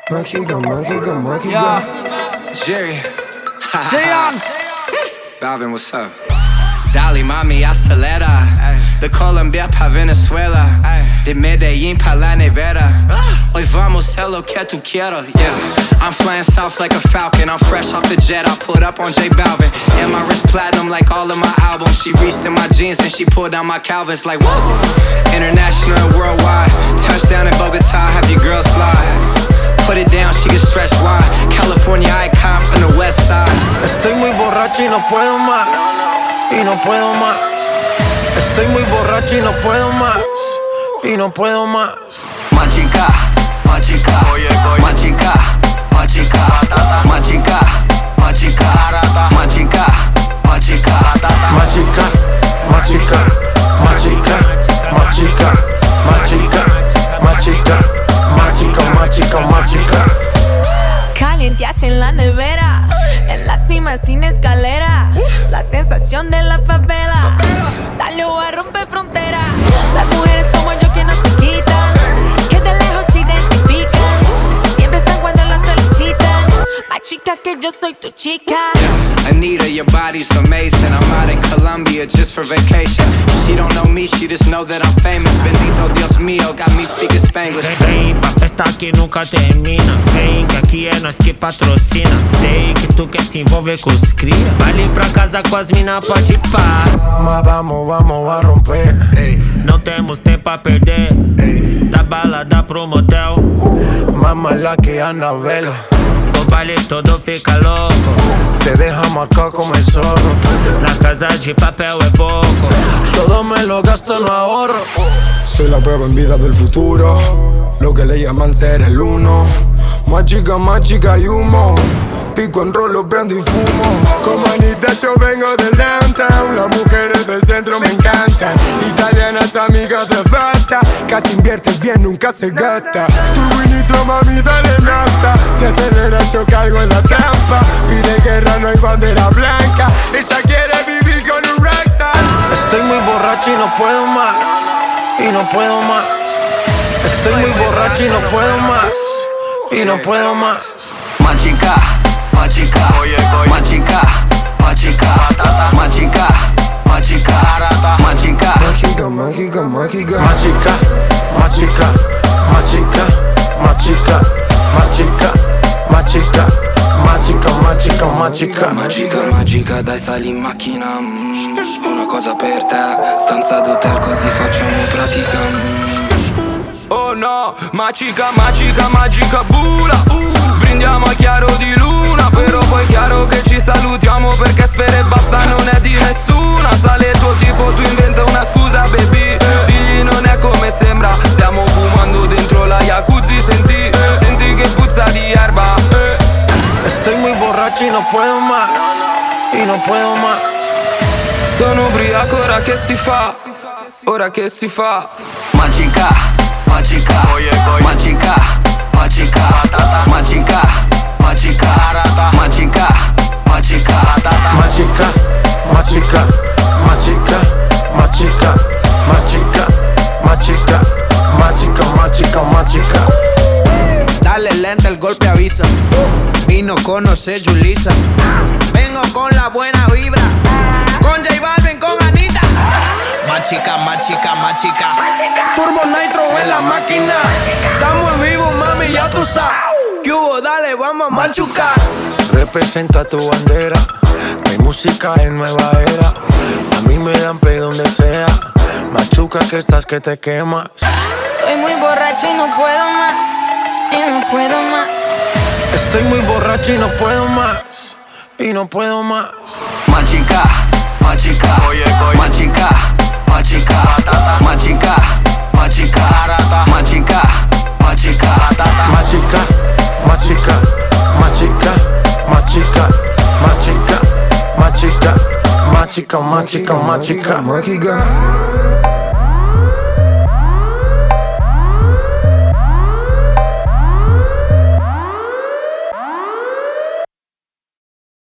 Mágica, mágica, mágica. Jerry. Sean. Balvin, what's up? Dali, mami, acelera. De Colombia pa' Venezuela. De Medellín pa' La Nevera. Hoy vamos a hacer lo que tú quieras. Yeah. I'm flying south like a falcon. I'm fresh off the jet. I put up on J Balvin. And my wrist platinum like all of my albums. She reached in my jeans, then she pulled down my Calvins like whoa. International and worldwide. Touchdown in Bogota, have your girl slide. Put it down, she get stretched wide. California icon from the west side. Estoy muy borracho y no puedo más. Y no puedo más. Estoy muy borracho y no puedo más. Y no puedo más. Machica, machica, machica, machica, machica, machica, machica, machica, Machica, machica, machica, machica, machica, machica, machica, machica. Calienteaste en la nevera, en la cima sin escalera. La sensación de la favela salió a romper frontera. Las mujeres como yo que no se quitan, que de lejos se identifican, siempre están cuando las solicitan. Machica, que yo soy tu chica. Anita, your body's amazing. I'm out in Colombia just for vacation. She don't know me, she just know that I'm famous. Bendito Dios mío, got me speaking Spanglish. Ven pa' festa que nunca termina. Vem que aqui é nós que patrocina. Sei que tu quer se envolver com os cria. Vale pra casa com as mina, pode pá. Mas vamos a romper. Não temos tempo a perder. Da balada pro motel. Más mala que Anabel. O baile todo fica louco. Te deja marcado como el zorro. Na casa de papel é pouco. Todo me lo gasto, no ahorro. Soy la prueba en vida del futuro. Lo que le llaman ser el uno. Machica y humo. Pico en rolo, prendo y fumo. Como Anita yo vengo del downtown. Las mujeres del centro me encantan. Italianas amigas de falta. Casi inviertes bien, nunca se gasta. Tu vinito mami dale nafta. Si acelera yo caigo en la trampa. Pide guerra, no hay bandera blanca. Ella quiere vivir con un rockstar. Estoy muy borracho y no puedo más. Y no puedo más. Estoy muy borracho y no puedo más. Y no puedo más. Machica, machica, machica, machica, machica, machica, machica, Mágica, mágica, mágica. Machica, machica, machica, machica, machica, machica, machica, machica, machica. Magica, dai sali in macchina. Una cosa per te, stanza d'hotel così facciamo pratica. Oh no, machica, machica, magica bula. Brindiamo a chiaro di luna, però poi chiaro che ci salutiamo perché sfere e basta non è di nessuna. Sale il tuo tipo, tu inventa una scusa baby. Digli non è come sembra, stiamo fumando dentro la jacuzzi. Senti che puzza di erba. Estoy muy borracho y no puedo más. Y no puedo más. Sono ubriaco, ora che si fa? Ora che si fa? machica, machica, machica, machica, machica, machica, machica, machica, Machica, machica, machica, machica, machica, machica, machica, machica. Dale lenta, el golpe avisa. Vino conoce Julissa. Vengo con la buena vibra. Con J Balvin, con Anita. Machica, machica, machica. Turbo Nitro en la máquina. Estamos en vivo, mami, ya tú sabes. ¿Qué hubo? Dale, vamos a machucar. Representa tu bandera. Mi música es nueva era. A mí me dan play donde sea. Machuca que estás que te quemas. Estoy muy borracho y no puedo más. Y no puedo más. Estoy muy borracho y no puedo más. Y no puedo más. machica, machica, machica, machica, machica, machica, machica, machica, Machica, machica, machica, machica, machica, machica, machica, machica, machica.